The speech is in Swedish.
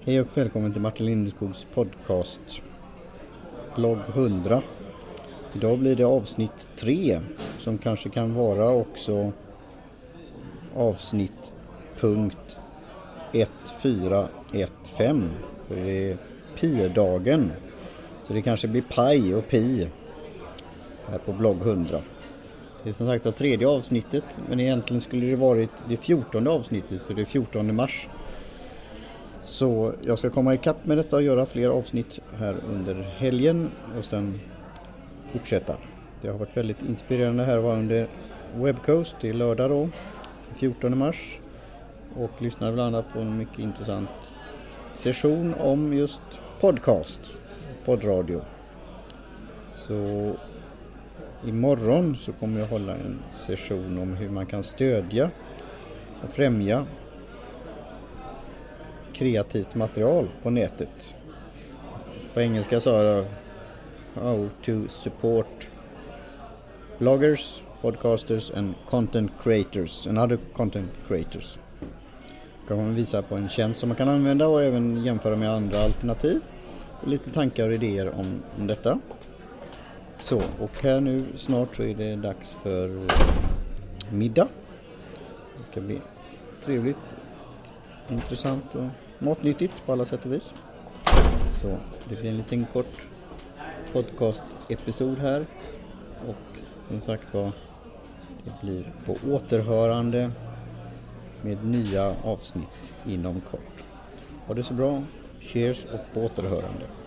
Hej och välkommen till Martin Lindeskogs podcast Blogg 100. Idag blir det avsnitt 3 som kanske kan vara också avsnitt punkt 1415. För det är pi-dagen. Så det kanske blir paj och pi här på Blogg 100. Det är som sagt det tredje avsnittet, men egentligen skulle det varit det 14:e avsnittet för det är 14 mars. Så jag ska komma ikapp med detta och göra fler avsnitt här under helgen och sen fortsätta. Det har varit väldigt inspirerande här var under Webcoast, det är lördag då, 14 mars. Och lyssnade bland annat på en mycket intressant session om just podcast, poddradio. Så imorgon så kommer jag hålla en session om hur man kan stödja och främja kreativt material på nätet. På engelska sa jag how to support bloggers, podcasters and content creators and other content creators. Kan man visa på en tjänst som man kan använda och även jämföra med andra alternativ och lite tankar och idéer om detta. Så, och här nu snart så är det dags för middag. Det ska bli trevligt, intressant och matnyttigt på alla sätt och vis. Så det blir en liten kort podcast-episod här. Och som sagt var, det blir på återhörande med nya avsnitt inom kort. Ha det så bra, cheers och på återhörande.